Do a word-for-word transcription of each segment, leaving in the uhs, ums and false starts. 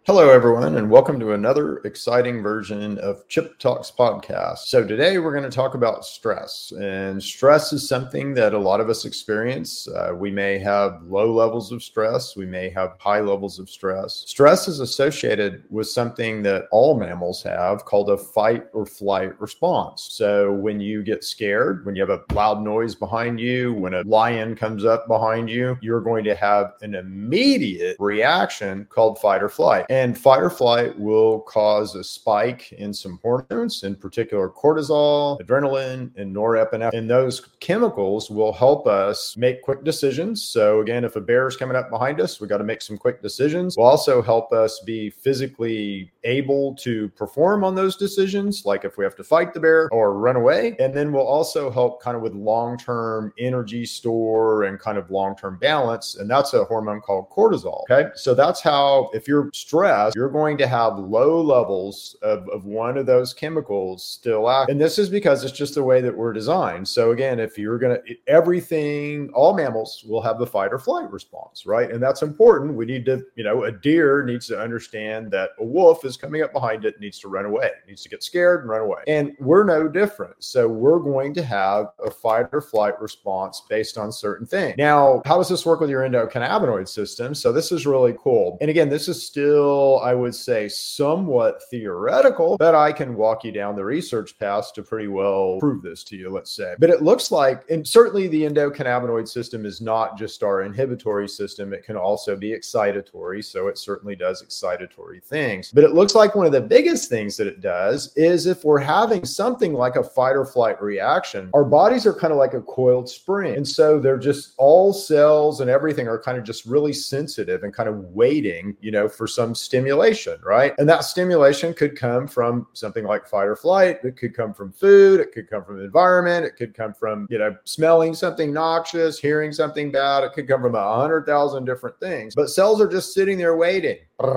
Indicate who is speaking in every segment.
Speaker 1: Hello, everyone, and welcome to another exciting version of Chip Talks podcast. So today we're going to talk about stress, and stress is something that a lot of us experience. Uh, we may have low levels of stress. We may have high levels of stress. Stress is associated with something that all mammals have called a fight or flight response. So when you get scared, when you have a loud noise behind you, when a lion comes up behind you, you're going to have an immediate reaction called fight or flight. And fight or flight will cause a spike in some hormones, in particular cortisol, adrenaline, and norepinephrine. And those chemicals will help us make quick decisions. So again, if a bear is coming up behind us, we got to make some quick decisions. Will also help us be physically able to perform on those decisions, like if we have to fight the bear or run away. And then will also help kind of with long-term energy store and kind of long-term balance. And that's a hormone called cortisol. Okay. So that's how, if you're stressed, you're going to have low levels of, of one of those chemicals still active. And this is because it's just the way that we're designed. So again, if you're going to, everything, all mammals will have the fight or flight response, right? And that's important. We need to, you know, a deer needs to understand that a wolf is coming up behind it, needs to run away, needs to get scared and run away. And we're no different. So we're going to have a fight or flight response based on certain things. Now, how does this work with your endocannabinoid system? So this is really cool. And again, this is still, I would say, somewhat theoretical, but I can walk you down the research path to pretty well prove this to you, let's say. But it looks like, and certainly the endocannabinoid system is not just our inhibitory system, it can also be excitatory. So it certainly does excitatory things. But it looks like one of the biggest things that it does is if we're having something like a fight or flight reaction, our bodies are kind of like a coiled spring. And so they're just, all cells and everything are kind of just really sensitive and kind of waiting, you know, for some stimulation, right? And that stimulation could come from something like fight or flight. It could come from food. It could come from the environment. It could come from, you know, smelling something noxious, hearing something bad. It could come from a hundred thousand different things. But cells are just sitting there waiting,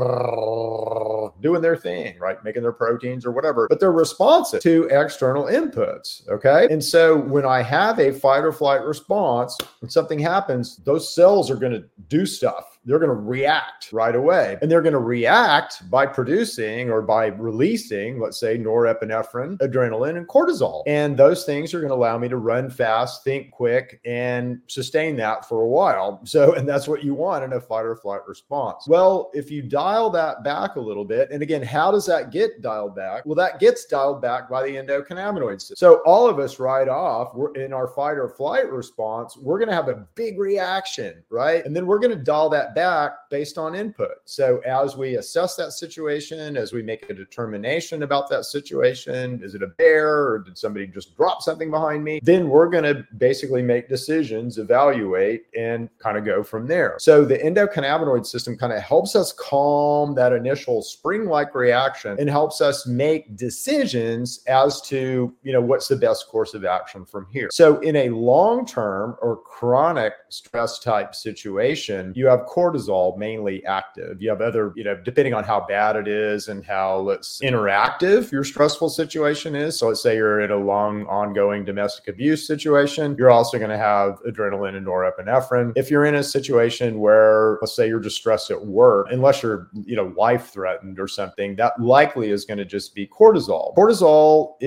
Speaker 1: doing their thing, right? Making their proteins or whatever. But they're responsive to external inputs, okay? And so when I have a fight or flight response, when something happens, those cells are going to do stuff. They're going to react right away. And they're going to react by producing or by releasing, let's say, norepinephrine, adrenaline, and cortisol. And those things are going to allow me to run fast, think quick, and sustain that for a while. So, and that's what you want in a fight or flight response. Well, if you dial that back a little bit, and again, how does that get dialed back? Well, that gets dialed back by the endocannabinoid system. So all of us right off, we're in our fight or flight response, we're going to have a big reaction, right? And then we're going to dial that back based on input. So as we assess that situation, as we make a determination about that situation, is it a bear or did somebody just drop something behind me? Then we're going to basically make decisions, evaluate, and kind of go from there. So the endocannabinoid system kind of helps us calm that initial spring-like reaction and helps us make decisions as to, you know, what's the best course of action from here. So in a long-term or chronic stress type situation, you have cortisol mainly active. You have other, you know, depending on how bad it is and how, let's interactive your stressful situation is. So let's say you're in a long ongoing domestic abuse situation, you're also going to have adrenaline and norepinephrine. If you're in a situation where, let's say you're just stressed at work, unless you're, you know, life threatened or something, that likely is going to just be cortisol. Cortisol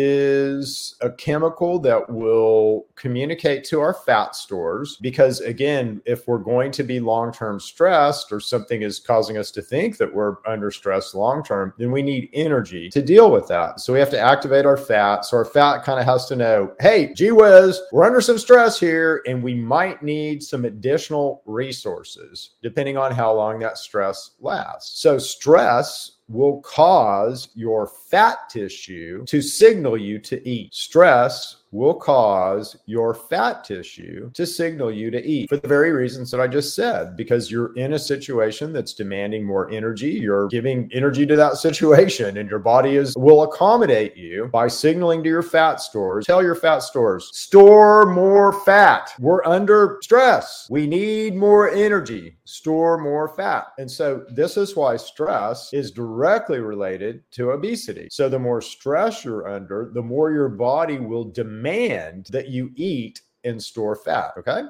Speaker 1: is a chemical that will communicate to our fat stores because, again, if we're going to be long-term stressed or something is causing us to think that we're under stress long-term, then we need energy to deal with that. So we have to activate our fat. So our fat kind of has to know, hey, gee whiz, we're under some stress here and we might need some additional resources depending on how long that stress lasts. So stress will cause your fat tissue to signal you to eat. Stress will cause your fat tissue to signal you to eat for the very reasons that I just said, because you're in a situation that's demanding more energy. You're giving energy to that situation and your body is will accommodate you by signaling to your fat stores. Tell your fat stores, store more fat. We're under stress. We need more energy. Store more fat. And so this is why stress is directly related to obesity. So the more stress you're under, the more your body will demand that you eat and store fat. Okay.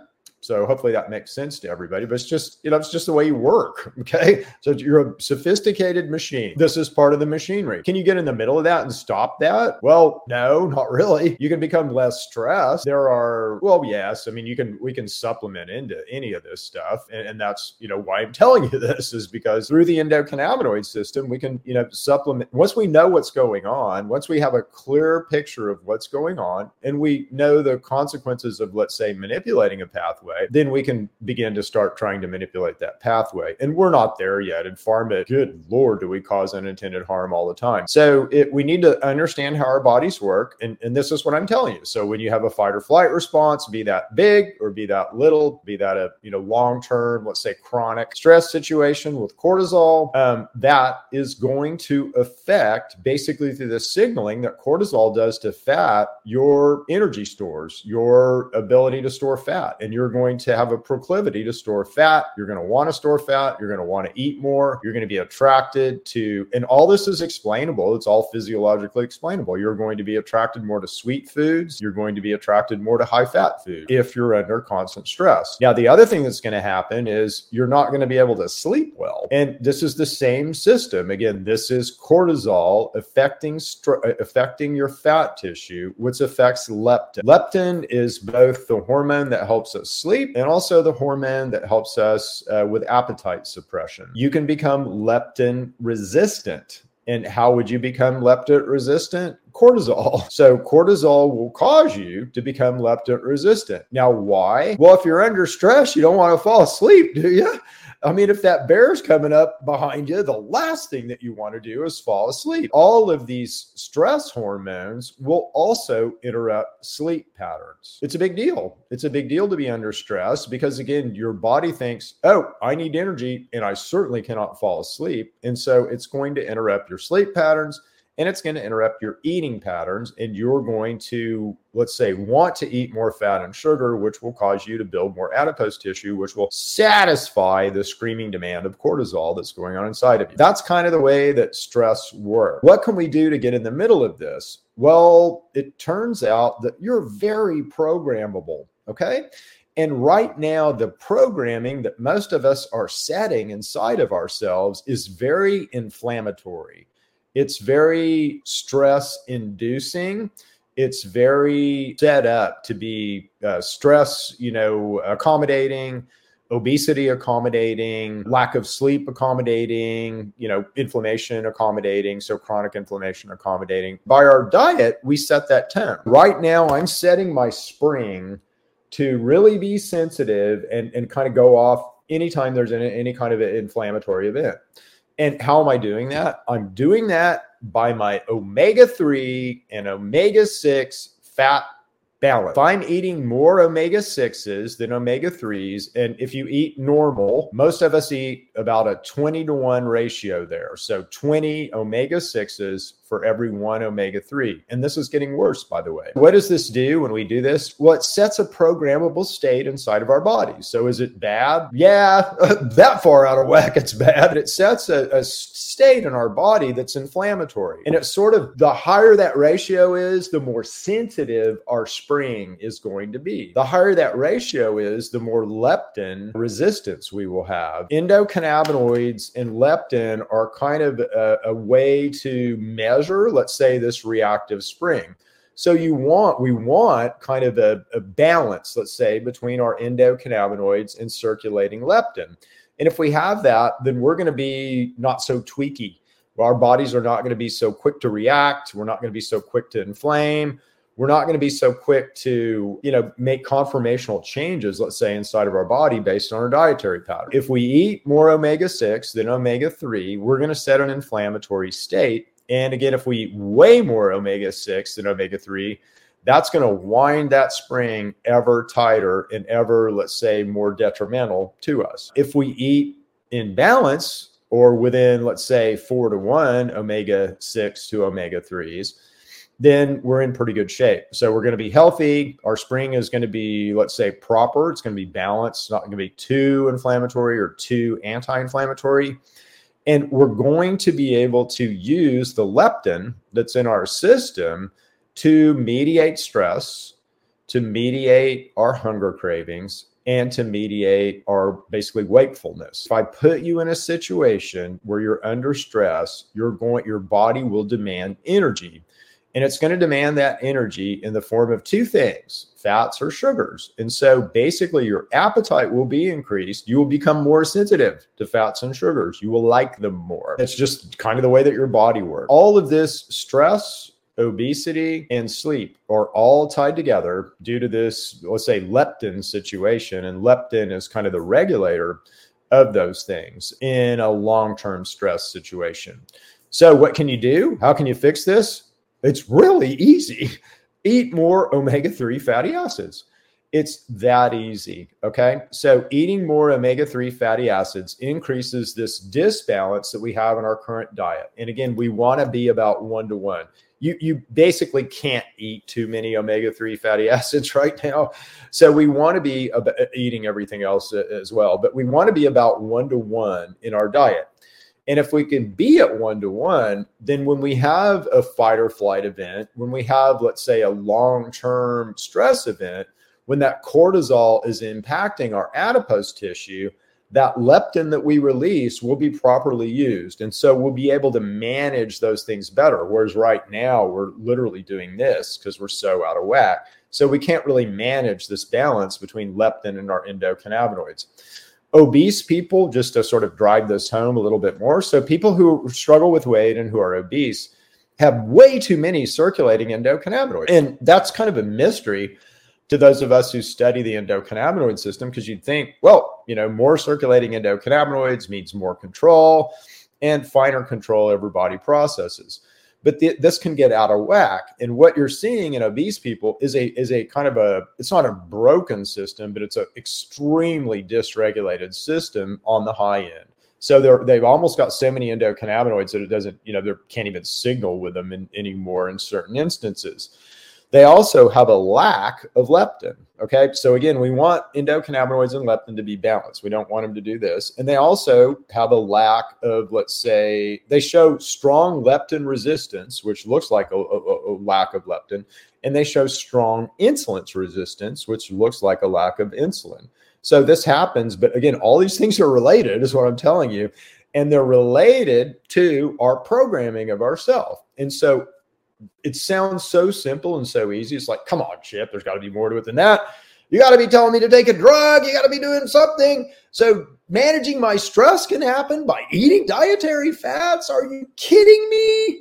Speaker 1: So hopefully that makes sense to everybody, but it's just, you know, it's just the way you work. Okay. So you're a sophisticated machine. This is part of the machinery. Can you get in the middle of that and stop that? Well, no, not really. You can become less stressed. There are, well, yes. I mean, you can, we can supplement into any of this stuff. And, and that's, you know, why I'm telling you this is because through the endocannabinoid system, we can, you know, supplement. Once we know what's going on, once we have a clear picture of what's going on, and we know the consequences of, let's say, manipulating a pathway, then we can begin to start trying to manipulate that pathway. And we're not there yet. In pharma, good Lord, do we cause unintended harm all the time. So it, we need to understand how our bodies work. And, and this is what I'm telling you. So when you have a fight or flight response, be that big or be that little, be that a, you know, long-term, let's say chronic stress situation with cortisol, um, that is going to affect basically through the signaling that cortisol does to fat, your energy stores, your ability to store fat. And you're going to have a proclivity to store fat. You're going to want to store fat. You're going to want to eat more. You're going to be attracted to, and all this is explainable. It's all physiologically explainable. You're going to be attracted more to sweet foods. You're going to be attracted more to high fat food if you're under constant stress. Now, the other thing that's going to happen is you're not going to be able to sleep well. And this is the same system. Again, this is cortisol affecting, affecting your fat tissue, which affects leptin. Leptin is both the hormone that helps us sleep and also the hormone that helps us uh, with appetite suppression. You can become leptin resistant. And how would you become leptin resistant? Cortisol. So cortisol will cause you to become leptin resistant. Now, why? Well, if you're under stress, you don't want to fall asleep, do you? I mean, if that bear's coming up behind you, the last thing that you want to do is fall asleep. All of these stress hormones will also interrupt sleep patterns. It's a big deal. It's a big deal to be under stress because, again, your body thinks, oh, I need energy and I certainly cannot fall asleep. And so it's going to interrupt your sleep patterns. And it's going to interrupt your eating patterns. And you're going to, let's say, want to eat more fat and sugar, which will cause you to build more adipose tissue, which will satisfy the screaming demand of cortisol that's going on inside of you. That's kind of the way that stress works. What can we do to get in the middle of this? Well, it turns out that you're very programmable, okay? And right now, the programming that most of us are setting inside of ourselves is very inflammatory. It's very stress inducing. It's very set up to be uh, stress, you know, accommodating, obesity accommodating, lack of sleep accommodating, you know, inflammation accommodating. So chronic inflammation accommodating. By our diet, we set that tone. Right now, I'm setting my spring to really be sensitive and, and kind of go off anytime there's any, any kind of an inflammatory event. And how am I doing that? I'm doing that by my omega three and omega six fat balance. If I'm eating more omega sixes than omega threes, and if you eat normal, most of us eat about a twenty to one ratio there. So twenty omega sixes for every one omega three. And this is getting worse, by the way. What does this do when we do this? Well, it sets a programmable state inside of our bodies. So is it bad? Yeah, that far out of whack, it's bad. It sets a, a state in our body that's inflammatory. And it's sort of the higher that ratio is, the more sensitive our spring is going to be. The higher that ratio is, the more leptin resistance we will have. Endocannabinoids and leptin are kind of a, a way to measure Measure, let's say, this reactive spring. So you want, we want kind of a, a balance, let's say, between our endocannabinoids and circulating leptin. And if we have that, then we're going to be not so tweaky. Our bodies are not going to be so quick to react. We're not going to be so quick to inflame. We're not going to be so quick to, you know, make conformational changes, let's say, inside of our body based on our dietary pattern. If we eat more omega six than omega three, we're going to set an inflammatory state. And again, if we eat way more omega six than omega three, that's going to wind that spring ever tighter and ever, let's say, more detrimental to us. If we eat in balance or within, let's say, four to one omega six to omega threes, then we're in pretty good shape. So we're going to be healthy. Our spring is going to be, let's say, proper. It's going to be balanced. It's not going to be too inflammatory or too anti-inflammatory. And we're going to be able to use the leptin that's in our system to mediate stress, to mediate our hunger cravings, and to mediate our basically wakefulness. If I put you in a situation where you're under stress, you're going, your body will demand energy. And it's going to demand that energy in the form of two things, fats or sugars. And so basically your appetite will be increased. You will become more sensitive to fats and sugars. You will like them more. It's just kind of the way that your body works. All of this stress, obesity, and sleep are all tied together due to this, let's say, leptin situation. And leptin is kind of the regulator of those things in a long-term stress situation. So what can you do? How can you fix this? It's really easy. Eat more omega three fatty acids. It's that easy. Okay. So eating more omega three fatty acids increases this disbalance that we have in our current diet. And again, we want to be about one to one. You, you basically can't eat too many omega three fatty acids right now. So we want to be about eating everything else as well, but we want to be about one to one in our diet. And if we can be at one to one, then when we have a fight or flight event, when we have, let's say, a long-term stress event, when that cortisol is impacting our adipose tissue, that leptin that we release will be properly used. And so we'll be able to manage those things better. Whereas right now we're literally doing this because we're so out of whack. So we can't really manage this balance between leptin and our endocannabinoids. Obese people, just to sort of drive this home a little bit more. So people who struggle with weight and who are obese have way too many circulating endocannabinoids. And that's kind of a mystery to those of us who study the endocannabinoid system, because you'd think, well, you know, more circulating endocannabinoids means more control and finer control over body processes. But th- this can get out of whack. And what you're seeing in obese people is a is a kind of a, it's not a broken system, but it's an extremely dysregulated system on the high end. So they're, they've almost got so many endocannabinoids that it doesn't, you know, they can't even signal with them in, anymore in certain instances. They also have a lack of leptin. Okay. So again, we want endocannabinoids and leptin to be balanced. We don't want them to do this. And they also have a lack of, let's say, they show strong leptin resistance, which looks like a, a, a lack of leptin. And they show strong insulin resistance, which looks like a lack of insulin. So this happens. But again, all these things are related, is what I'm telling you. And they're related to our programming of ourself. And so it sounds so simple and so easy. It's like, come on, Chip, there's got to be more to it than that. You got to be telling me to take a drug. You got to be doing something. So managing my stress can happen by eating dietary fats. Are you kidding me?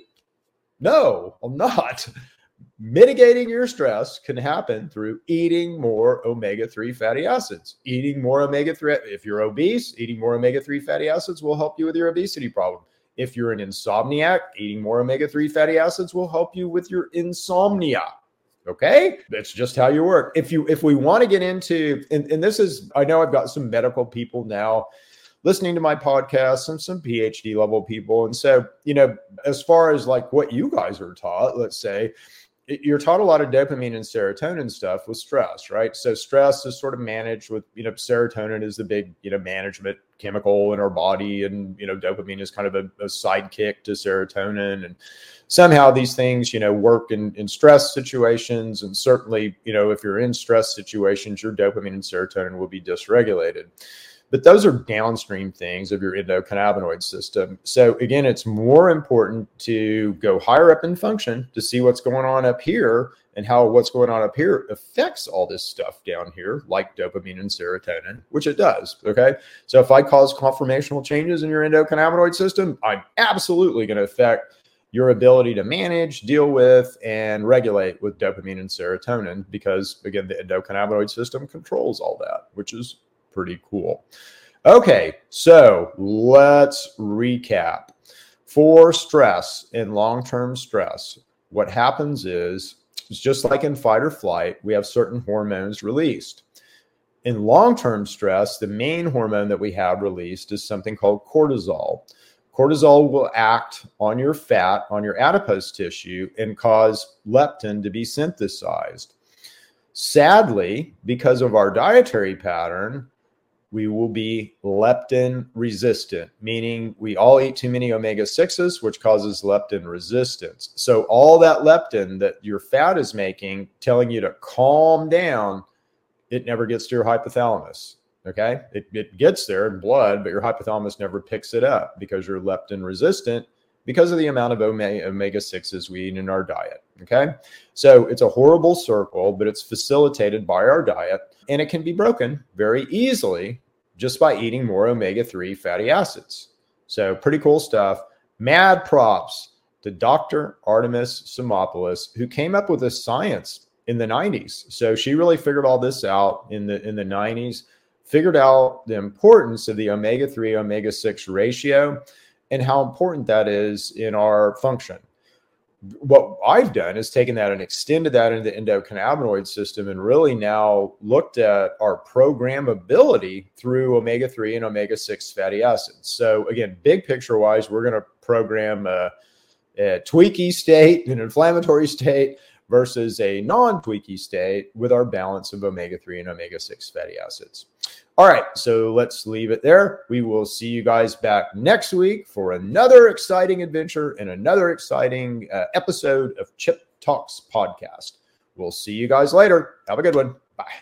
Speaker 1: No, I'm not. Mitigating your stress can happen through eating more omega three fatty acids. Eating more omega three, if you're obese, eating more omega three fatty acids will help you with your obesity problem. If you're an insomniac, eating more omega three fatty acids will help you with your insomnia. Okay? That's just how you work. If you, if we want to get into, and, and this is, I know I've got some medical people now listening to my podcast and some PhD level people. And so, you know, as far as like what you guys are taught, let's say, you're taught a lot of dopamine and serotonin stuff with stress, right? So stress is sort of managed with, you know, serotonin is the big, you know, management chemical in our body. And, you know, dopamine is kind of a, a sidekick to serotonin. And somehow these things, you know, work in, in stress situations. And certainly, you know, if you're in stress situations, your dopamine and serotonin will be dysregulated. But those are downstream things of your endocannabinoid system. So again, it's more important to go higher up in function to see what's going on up here and how what's going on up here affects all this stuff down here, like dopamine and serotonin, which it does. Okay. So if I cause conformational changes in your endocannabinoid system, I'm absolutely going to affect your ability to manage, deal with, and regulate with dopamine and serotonin, because again, the endocannabinoid system controls all that, which is pretty cool. Okay, so let's recap. For stress and long-term stress, what happens is, it's just like in fight or flight, we have certain hormones released. In long-term stress, the main hormone that we have released is something called cortisol. Cortisol will act on your fat, on your adipose tissue, and cause leptin to be synthesized. Sadly, because of our dietary pattern, we will be leptin resistant, meaning we all eat too many omega sixes, which causes leptin resistance. So all that leptin that your fat is making, telling you to calm down, it never gets to your hypothalamus. Okay. It, it gets there in blood, but your hypothalamus never picks it up because you're leptin resistant because of the amount of omega sixes we eat in our diet. Okay. So it's a horrible circle, but it's facilitated by our diet, and it can be broken very easily just by eating more omega three fatty acids. So pretty cool stuff. Mad props to Doctor Artemis Simopoulos, who came up with this science in the nineties. So she really figured all this out in the in the nineties, figured out the importance of the omega three, omega six ratio and how important that is in our function. What I've done is taken that and extended that into the endocannabinoid system and really now looked at our programmability through omega three and omega six fatty acids. So again, big picture wise, we're going to program a, a tweaky state, an inflammatory state versus a non-tweaky state with our balance of omega three and omega six fatty acids. All right, so let's leave it there. We will see you guys back next week for another exciting adventure and another exciting uh, episode of Chip Talks Podcast. We'll see you guys later. Have a good one. Bye.